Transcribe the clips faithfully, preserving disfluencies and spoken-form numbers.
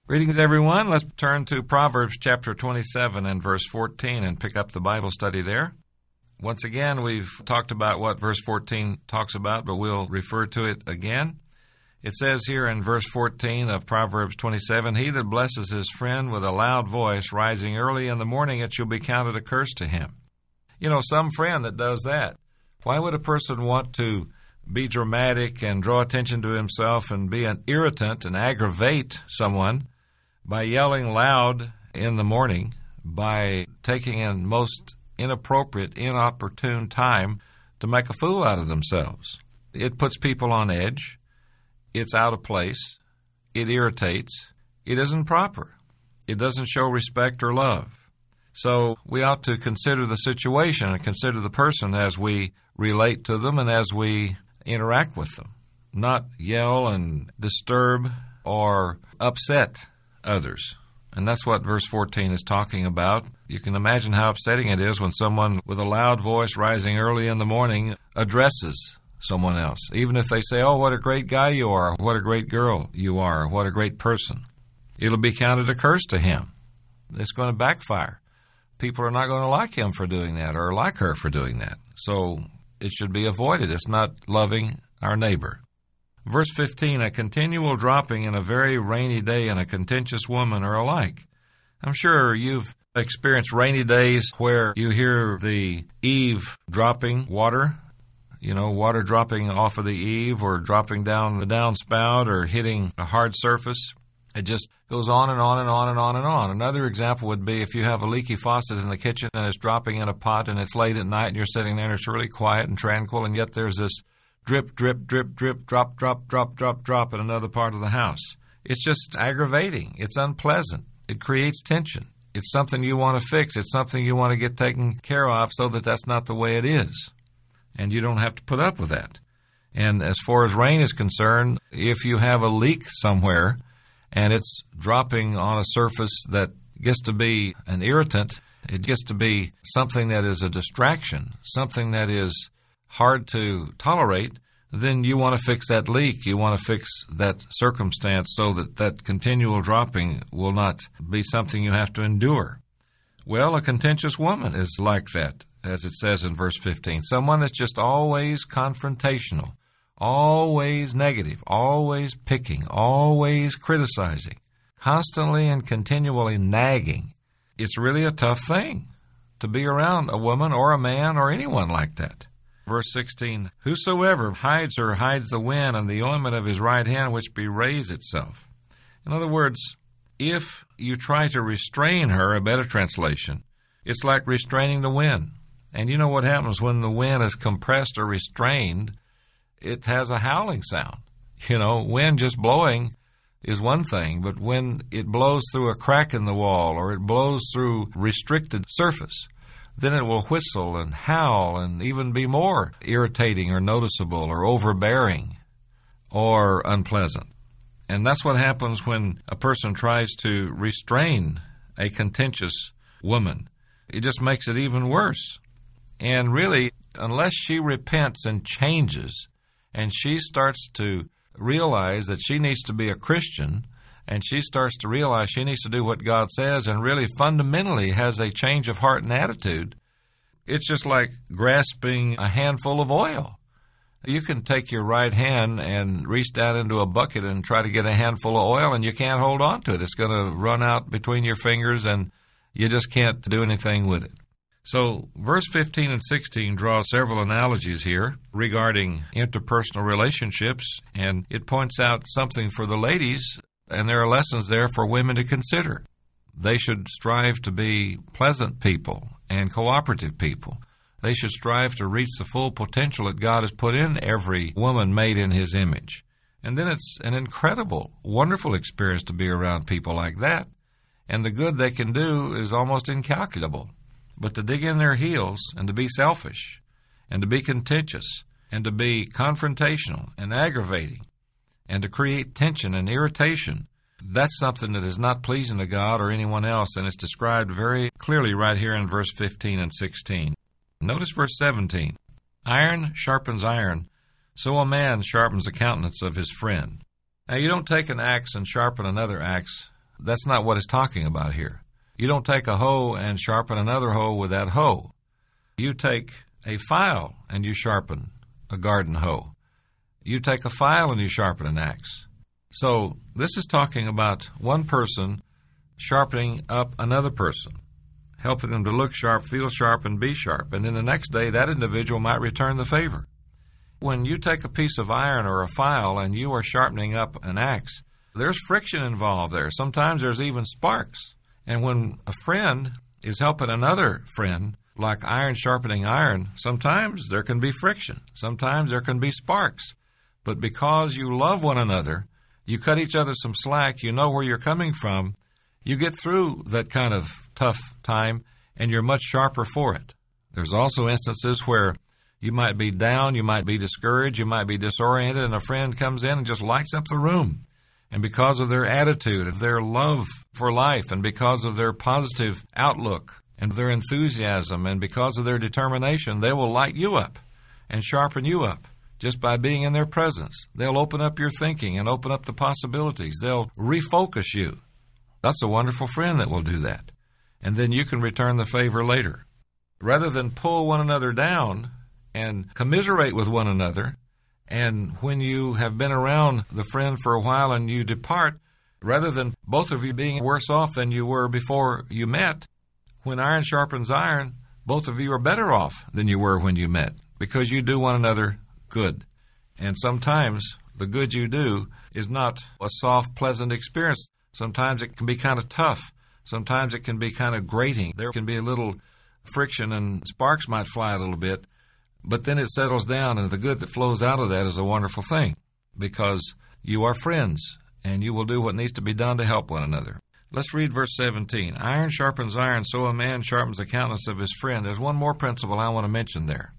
Greetings, everyone. Let's turn to Proverbs chapter twenty-seven and verse fourteen and pick up the Bible study there. Once again, we've talked about what verse fourteen talks about, but we'll refer to it again. It says here in verse fourteen of Proverbs twenty-seven, "He that blesses his friend with a loud voice, rising early in the morning, it shall be counted a curse to him." You know, some friend that does that. Why would a person want to be dramatic and draw attention to himself and be an irritant and aggravate someone by yelling loud in the morning, by taking in most inappropriate, inopportune time to make a fool out of themselves? It puts people on edge. It's out of place. It irritates. It isn't proper. It doesn't show respect or love. So we ought to consider the situation and consider the person as we relate to them and as we interact with them, not yell and disturb or upset others. And that's what verse fourteen is talking about. You can imagine how upsetting it is when someone with a loud voice rising early in the morning addresses someone else, even if they say, "Oh, what a great guy you are, what a great girl you are, what a great person." It'll be counted a curse to him. It's going to backfire. People are not going to like him for doing that or like her for doing that. So it should be avoided. It's not loving our neighbor. Verse fifteen, "A continual dropping in a very rainy day and a contentious woman are alike." I'm sure you've experienced rainy days where you hear the eave dropping water, you know, water dropping off of the eave or dropping down the downspout or hitting a hard surface. It just goes on and on and on and on and on. Another example would be if you have a leaky faucet in the kitchen and it's dropping in a pot and it's late at night and you're sitting there and it's really quiet and tranquil, and yet there's this drip, drip, drip, drip, drop, drop, drop, drop, drop in another part of the house. It's just aggravating. It's unpleasant. It creates tension. It's something you want to fix. It's something you want to get taken care of so that that's not the way it is. And you don't have to put up with that. And as far as rain is concerned, if you have a leak somewhere and it's dropping on a surface that gets to be an irritant, it gets to be something that is a distraction, something that is hard to tolerate, then you want to fix that leak. You want to fix that circumstance so that that continual dropping will not be something you have to endure. Well, a contentious woman is like that, as it says in verse fifteen. Someone that's just always confrontational, always negative, always picking, always criticizing, constantly and continually nagging. It's really a tough thing to be around a woman or a man or anyone like that. Verse sixteen, "Whosoever hides her hides the wind, and the ointment of his right hand which bewrays itself." In other words, if you try to restrain her, a better translation, it's like restraining the wind. And you know what happens when the wind is compressed or restrained? It has a howling sound. You know, wind just blowing is one thing, but when it blows through a crack in the wall or it blows through restricted surface, then it will whistle and howl and even be more irritating or noticeable or overbearing or unpleasant. And that's what happens when a person tries to restrain a contentious woman. It just makes it even worse. And really, unless she repents and changes and she starts to realize that she needs to be a Christian and she starts to realize she needs to do what God says and really fundamentally has a change of heart and attitude, it's just like grasping a handful of oil. You can take your right hand and reach down into a bucket and try to get a handful of oil, and you can't hold on to it. It's going to run out between your fingers, and you just can't do anything with it. So verse fifteen and sixteen draw several analogies here regarding interpersonal relationships, and it points out something for the ladies, and there are lessons there for women to consider. They should strive to be pleasant people and cooperative people. They should strive to reach the full potential that God has put in every woman made in His image. And then it's an incredible, wonderful experience to be around people like that. And the good they can do is almost incalculable. But to dig in their heels and to be selfish and to be contentious and to be confrontational and aggravating and to create tension and irritation, that's something that is not pleasing to God or anyone else, and it's described very clearly right here in verse fifteen and sixteen. Notice verse seventeen. Iron sharpens iron, so a man sharpens the countenance of his friend. Now, you don't take an axe and sharpen another axe That's not what it's talking about here. You don't take a hoe and sharpen another hoe with that hoe. You take a file and you sharpen a garden hoe. You take a file and you sharpen an axe. So this is talking about one person sharpening up another person, helping them to look sharp, feel sharp, and be sharp. And then the next day, that individual might return the favor. When you take a piece of iron or a file and you are sharpening up an axe, there's friction involved there. Sometimes there's even sparks. And when a friend is helping another friend, like iron sharpening iron, sometimes there can be friction. Sometimes there can be sparks. But because you love one another, you cut each other some slack, you know where you're coming from, you get through that kind of tough time, and you're much sharper for it. There's also instances where you might be down, you might be discouraged, you might be disoriented, and a friend comes in and just lights up the room. And because of their attitude, of their love for life, and because of their positive outlook and their enthusiasm, and because of their determination, they will light you up and sharpen you up. Just by being in their presence. They'll open up your thinking and open up the possibilities. They'll refocus you. That's a wonderful friend that will do that. And then you can return the favor later. Rather than pull one another down and commiserate with one another, and when you have been around the friend for a while and you depart, rather than both of you being worse off than you were before you met, when iron sharpens iron, both of you are better off than you were when you met, because you do one another good. And sometimes the good you do is not a soft, pleasant experience. Sometimes it can be kind of tough. Sometimes it can be kind of grating. There can be a little friction and sparks might fly a little bit, but then it settles down, and the good that flows out of that is a wonderful thing, because you are friends and you will do what needs to be done to help one another. Let's read verse seventeen. Iron sharpens iron, so a man sharpens the countenance of his friend. There's one more principle I want to mention there.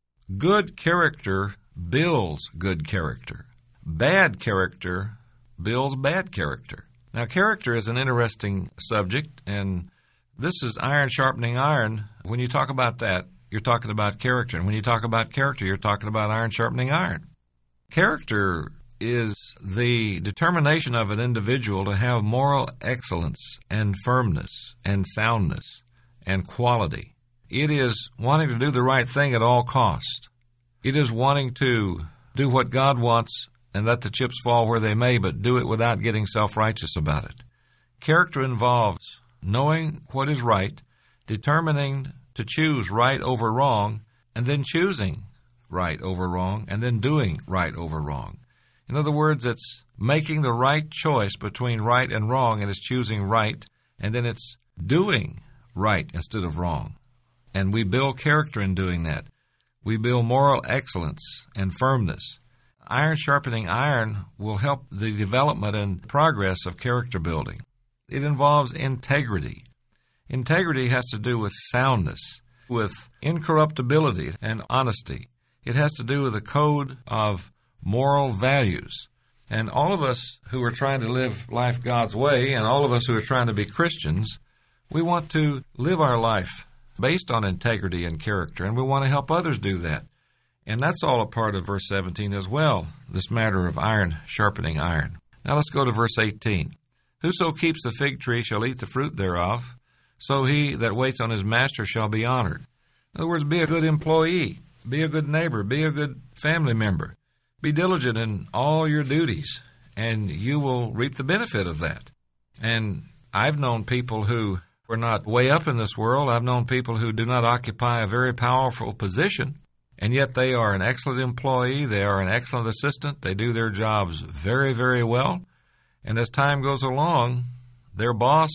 Good character builds good character. Bad character builds bad character. Now, character is an interesting subject, and this is iron sharpening iron. When you talk about that, you're talking about character. And when you talk about character, you're talking about iron sharpening iron. Character is the determination of an individual to have moral excellence and firmness and soundness and quality. It is wanting to do the right thing at all costs. It is wanting to do what God wants and let the chips fall where they may, but do it without getting self-righteous about it. Character involves knowing what is right, determining to choose right over wrong, and then choosing right over wrong, and then doing right over wrong. In other words, it's making the right choice between right and wrong, and it's choosing right, and then it's doing right instead of wrong. And we build character in doing that. We build moral excellence and firmness. Iron sharpening iron will help the development and progress of character building. It involves integrity. Integrity has to do with soundness, with incorruptibility and honesty. It has to do with a code of moral values. And all of us who are trying to live life God's way, and all of us who are trying to be Christians, we want to live our life based on integrity and character, and we want to help others do that. And that's all a part of verse seventeen as well, this matter of iron sharpening iron. Now let's go to verse eighteen. Whoso keeps the fig tree shall eat the fruit thereof, so he that waits on his master shall be honored. In other words, be a good employee, be a good neighbor, be a good family member. Be diligent in all your duties, and you will reap the benefit of that. And I've known people who were not way up in this world. I've known people who do not occupy a very powerful position, and yet they are an excellent employee. They are an excellent assistant. They do their jobs very, very well. And as time goes along, their boss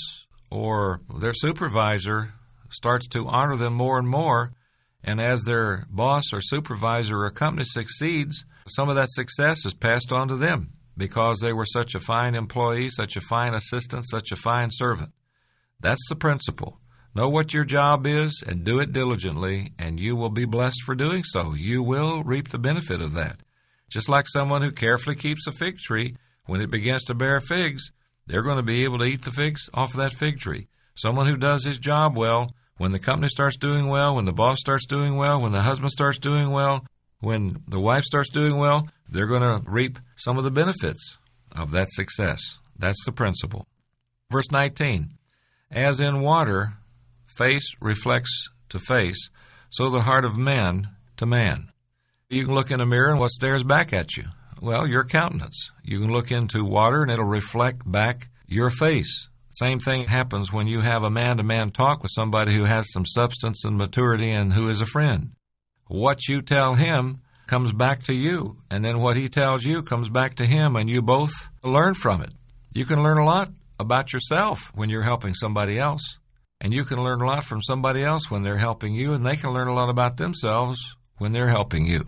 or their supervisor starts to honor them more and more. And as their boss or supervisor or company succeeds, some of that success is passed on to them because they were such a fine employee, such a fine assistant, such a fine servant. That's the principle. Know what your job is and do it diligently, and you will be blessed for doing so. You will reap the benefit of that. Just like someone who carefully keeps a fig tree, when it begins to bear figs, they're going to be able to eat the figs off of that fig tree. Someone who does his job well, when the company starts doing well, when the boss starts doing well, when the husband starts doing well, when the wife starts doing well, they're going to reap some of the benefits of that success. That's the principle. Verse nineteen, as in water, face reflects to face, so the heart of man to man. You can look in a mirror and what stares back at you? Well, your countenance. You can look into water and it'll reflect back your face. Same thing happens when you have a man-to-man talk with somebody who has some substance and maturity and who is a friend. What you tell him comes back to you, and then what he tells you comes back to him, and you both learn from it. You can learn a lot about yourself when you're helping somebody else, and you can learn a lot from somebody else when they're helping you, and they can learn a lot about themselves when they're helping you.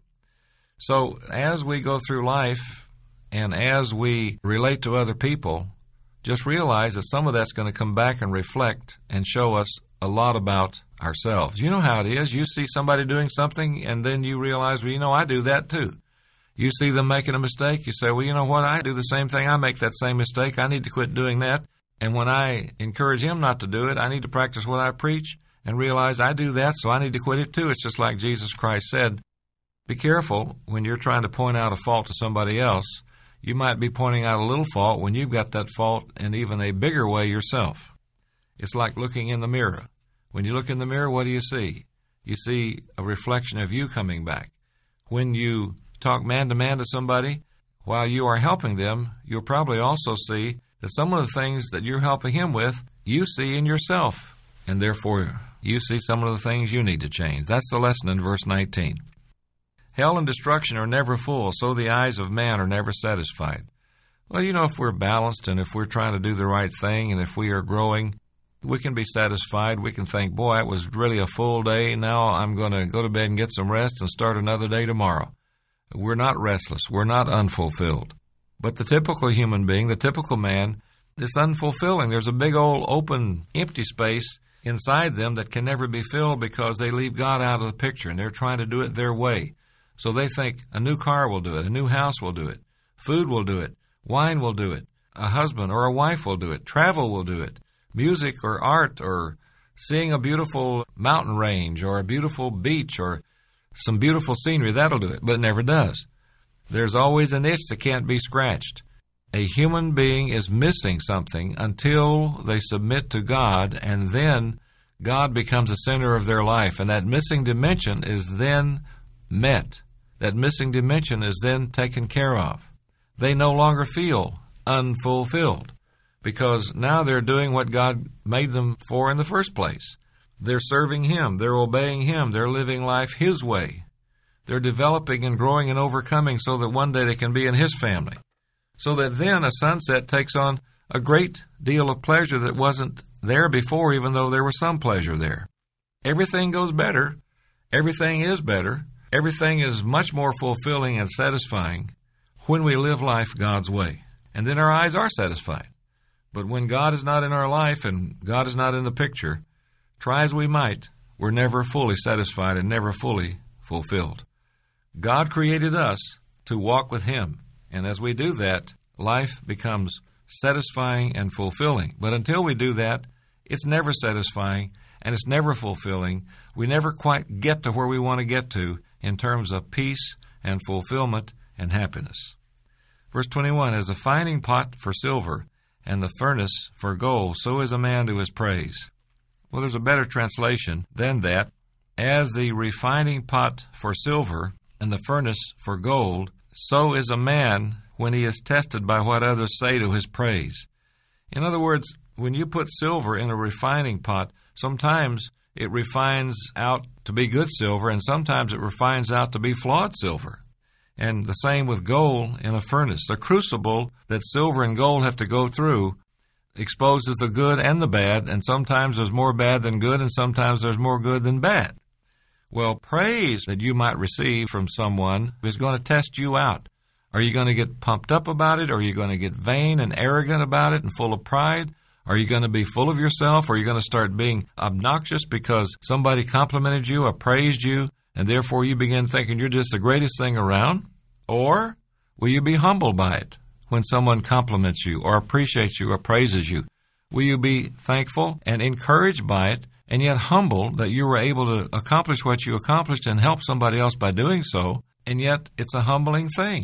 So as we go through life and as we relate to other people, just realize that some of that's going to come back and reflect and show us a lot about ourselves. You know how it is. You see somebody doing something, and then you realize, well, you know, I do that too. You see them making a mistake, you say, well, you know what, I do the same thing. I make that same mistake. I need to quit doing that. And when I encourage him not to do it, I need to practice what I preach and realize I do that, so I need to quit it too. It's just like Jesus Christ said, be careful when you're trying to point out a fault to somebody else. You might be pointing out a little fault when you've got that fault in even a bigger way yourself. It's like looking in the mirror. When you look in the mirror, what do you see? You see a reflection of you coming back. When you talk man-to-man to somebody, while you are helping them, you'll probably also see that some of the things that you're helping him with, you see in yourself, and therefore you see some of the things you need to change. That's the lesson in verse nineteen. Hell and destruction are never full, so the eyes of man are never satisfied. Well, you know, if we're balanced and if we're trying to do the right thing and if we are growing, we can be satisfied. We can think, boy, it was really a full day. Now I'm going to go to bed and get some rest and start another day tomorrow. We're not restless. We're not unfulfilled. But the typical human being, the typical man, is unfulfilling. There's a big old open empty space inside them that can never be filled because they leave God out of the picture and they're trying to do it their way. So they think a new car will do it, a new house will do it, food will do it, wine will do it, a husband or a wife will do it, travel will do it, music or art or seeing a beautiful mountain range or a beautiful beach or some beautiful scenery, that'll do it, but it never does. There's always an itch that can't be scratched. A human being is missing something until they submit to God, and then God becomes the center of their life, and that missing dimension is then met. That missing dimension is then taken care of. They no longer feel unfulfilled because now they're doing what God made them for in the first place. They're serving Him. They're obeying Him. They're living life His way. They're developing and growing and overcoming so that one day they can be in His family. So that then a sunset takes on a great deal of pleasure that wasn't there before, even though there was some pleasure there. Everything goes better. Everything is better. Everything is much more fulfilling and satisfying when we live life God's way. And then our eyes are satisfied. But when God is not in our life and God is not in the picture, try as we might, we're never fully satisfied and never fully fulfilled. God created us to walk with Him. And as we do that, life becomes satisfying and fulfilling. But until we do that, it's never satisfying and it's never fulfilling. We never quite get to where we want to get to in terms of peace and fulfillment and happiness. Verse twenty-one, as the fining pot for silver and the furnace for gold, so is a man to his praise. Well, there's a better translation than that. As the refining pot for silver and the furnace for gold, so is a man when he is tested by what others say to his praise. In other words, when you put silver in a refining pot, sometimes it refines out to be good silver, and sometimes it refines out to be flawed silver. And the same with gold in a furnace. The crucible that silver and gold have to go through exposes the good and the bad, and sometimes there's more bad than good, and sometimes there's more good than bad. Well, praise that you might receive from someone is going to test you out. Are you going to get pumped up about it? Or are you going to get vain and arrogant about it and full of pride? Are you going to be full of yourself? Or are you going to start being obnoxious because somebody complimented you or praised you, and therefore you begin thinking you're just the greatest thing around? Or will you be humbled by it when someone compliments you or appreciates you or praises you? Will you be thankful and encouraged by it, and yet humbled that you were able to accomplish what you accomplished and help somebody else by doing so, and yet it's a humbling thing.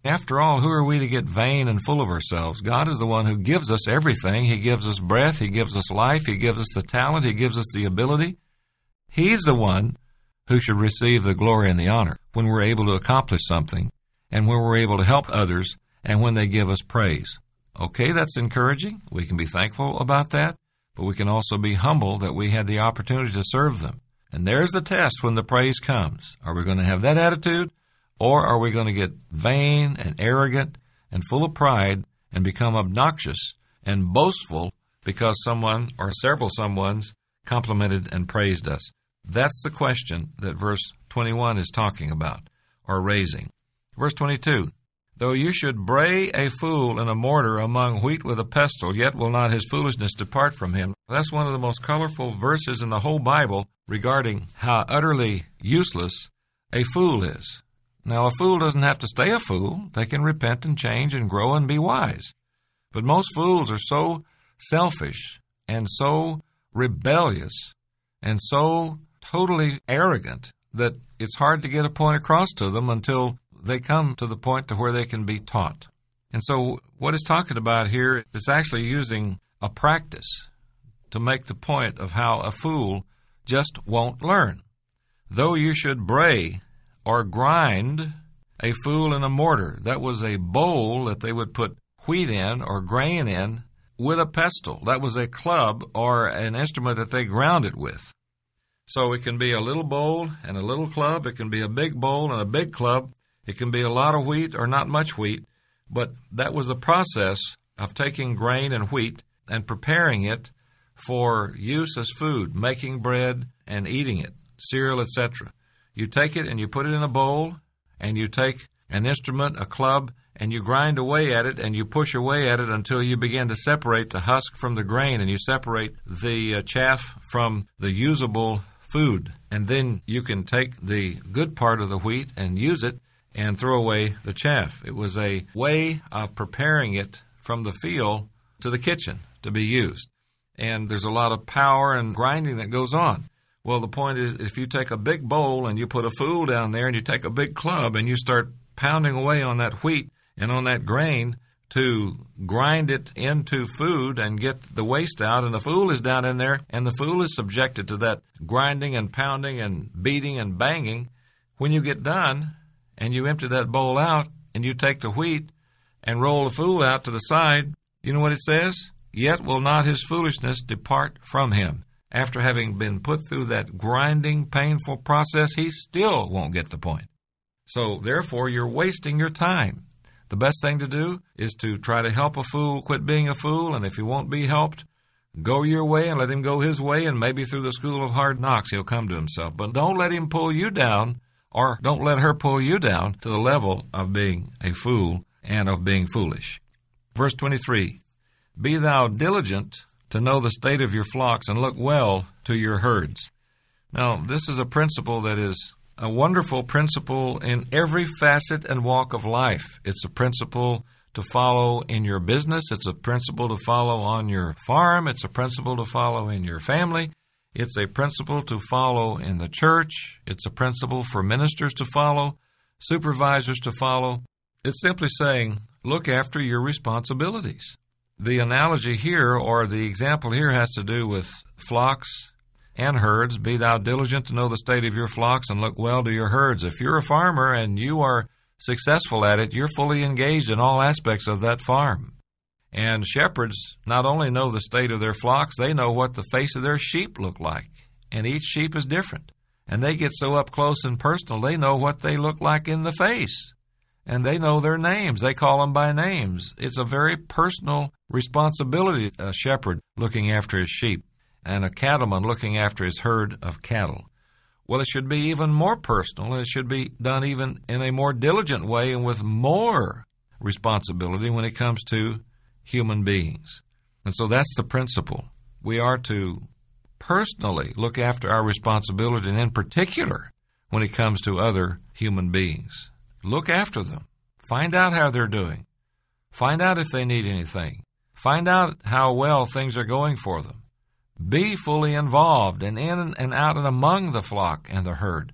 After all, who are we to get vain and full of ourselves? God is the one who gives us everything. He gives us breath. He gives us life. He gives us the talent. He gives us the ability. He's the one who should receive the glory and the honor when we're able to accomplish something and when we're able to help others and when they give us praise. Okay, that's encouraging. We can be thankful about that, but we can also be humble that we had the opportunity to serve them. And there's the test when the praise comes. Are we going to have that attitude, or are we going to get vain and arrogant and full of pride and become obnoxious and boastful because someone or several someones complimented and praised us? That's the question that verse twenty-one is talking about or raising. Verse twenty-two, though you should bray a fool in a mortar among wheat with a pestle, yet will not his foolishness depart from him. That's one of the most colorful verses in the whole Bible regarding how utterly useless a fool is. Now, a fool doesn't have to stay a fool. They can repent and change and grow and be wise. But most fools are so selfish and so rebellious and so totally arrogant that it's hard to get a point across to them until they come to the point to where they can be taught. And so what it's talking about here is actually using a practice to make the point of how a fool just won't learn. Though you should bray or grind a fool in a mortar, that was a bowl that they would put wheat in or grain in with a pestle. That was a club or an instrument that they ground it with. So it can be a little bowl and a little club. It can be a big bowl and a big club. It can be a lot of wheat or not much wheat. But that was the process of taking grain and wheat and preparing it for use as food, making bread and eating it, cereal, et cetera. You take it and you put it in a bowl, and you take an instrument, a club, and you grind away at it, and you push away at it until you begin to separate the husk from the grain, and you separate the uh, chaff from the usable food. And then you can take the good part of the wheat and use it and throw away the chaff. It was a way of preparing it from the field to the kitchen to be used. And there's a lot of power and grinding that goes on. Well, the point is, if you take a big bowl and you put a fool down there and you take a big club and you start pounding away on that wheat and on that grain to grind it into food and get the waste out, and the fool is down in there, and the fool is subjected to that grinding and pounding and beating and banging, when you get done and you empty that bowl out and you take the wheat and roll the fool out to the side, you know what it says? Yet will not his foolishness depart from him. After having been put through that grinding, painful process, he still won't get the point. So, therefore, you're wasting your time. The best thing to do is to try to help a fool quit being a fool, and if he won't be helped, go your way and let him go his way, and maybe through the school of hard knocks he'll come to himself. But don't let him pull you down, or don't let her pull you down to the level of being a fool and of being foolish. Verse twenty-three, be thou diligent to know the state of your flocks, and look well to your herds. Now, this is a principle that is a wonderful principle in every facet and walk of life. It's a principle to follow in your business. It's a principle to follow on your farm. It's a principle to follow in your family. It's a principle to follow in the church. It's a principle for ministers to follow, supervisors to follow. It's simply saying, look after your responsibilities. The analogy here, or the example here, has to do with flocks and herds. Be thou diligent to know the state of your flocks, and look well to your herds. If you're a farmer and you are successful at it, you're fully engaged in all aspects of that farm. And shepherds not only know the state of their flocks, they know what the face of their sheep look like. And each sheep is different. And they get so up close and personal, they know what they look like in the face. And they know their names. They call them by names. It's a very personal responsibility, a shepherd looking after his sheep and a cattleman looking after his herd of cattle. Well, it should be even more personal, and it should be done even in a more diligent way and with more responsibility when it comes to human beings. And so that's the principle. We are to personally look after our responsibility, and in particular when it comes to other human beings. Look after them. Find out how they're doing. Find out if they need anything. Find out how well things are going for them. Be fully involved and in and out and among the flock and the herd.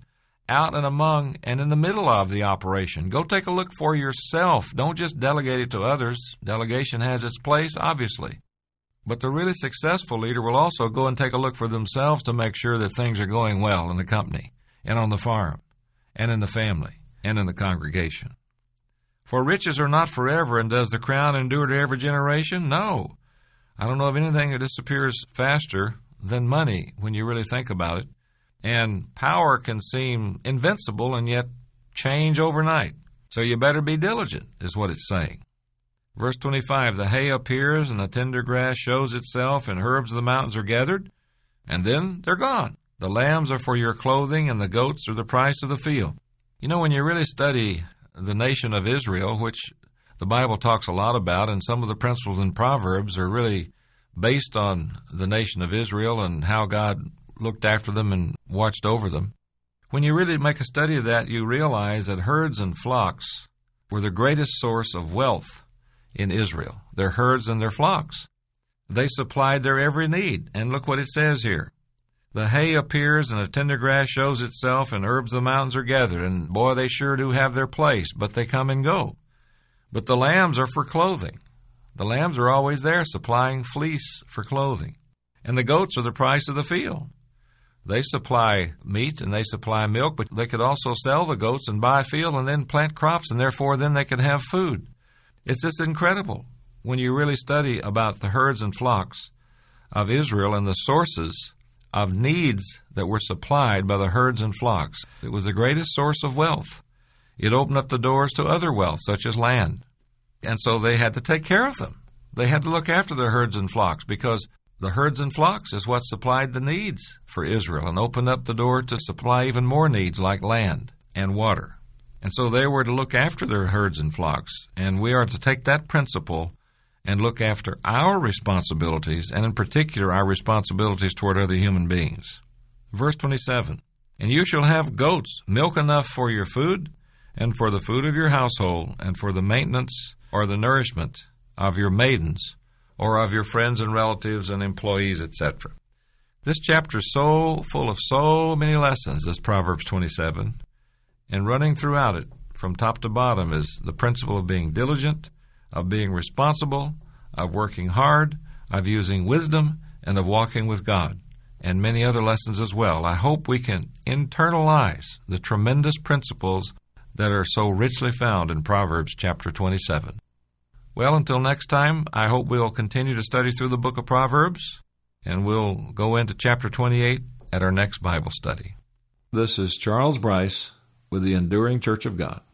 out and among and in the middle of the operation. Go take a look for yourself. Don't just delegate it to others. Delegation has its place, obviously. But the really successful leader will also go and take a look for themselves to make sure that things are going well in the company and on the farm and in the family and in the congregation. For riches are not forever, and does the crown endure to every generation? No. I don't know of anything that disappears faster than money when you really think about it. And power can seem invincible and yet change overnight. So you better be diligent, is what it's saying. Verse twenty-five, the hay appears and the tender grass shows itself, and herbs of the mountains are gathered, and then they're gone. The lambs are for your clothing, and the goats are the price of the field. You know, when you really study the nation of Israel, which the Bible talks a lot about, and some of the principles in Proverbs are really based on the nation of Israel and how God looked after them and watched over them. When you really make a study of that, you realize that herds and flocks were the greatest source of wealth in Israel, their herds and their flocks. They supplied their every need, and look what it says here. The hay appears and the tender grass shows itself, and herbs of the mountains are gathered, and boy, they sure do have their place, but they come and go. But the lambs are for clothing. The lambs are always there supplying fleece for clothing. And the goats are the price of the field. They supply meat and they supply milk, but they could also sell the goats and buy a field and then plant crops, and therefore then they could have food. It's just incredible when you really study about the herds and flocks of Israel and the sources of needs that were supplied by the herds and flocks. It was the greatest source of wealth. It opened up the doors to other wealth, such as land. And so they had to take care of them. They had to look after their herds and flocks, because the herds and flocks is what supplied the needs for Israel and opened up the door to supply even more needs like land and water. And so they were to look after their herds and flocks, and we are to take that principle and look after our responsibilities, and in particular our responsibilities toward other human beings. Verse twenty-seven, and you shall have goats, milk enough for your food, and for the food of your household, and for the maintenance or the nourishment of your maidens, or of your friends and relatives and employees, et cetera. This chapter is so full of so many lessons, this Proverbs twenty-seven, and running throughout it from top to bottom is the principle of being diligent, of being responsible, of working hard, of using wisdom, and of walking with God, and many other lessons as well. I hope we can internalize the tremendous principles that are so richly found in Proverbs chapter twenty-seven. Well, until next time, I hope we'll continue to study through the book of Proverbs, and we'll go into chapter twenty-eight at our next Bible study. This is Charles Bryce with the Enduring Church of God.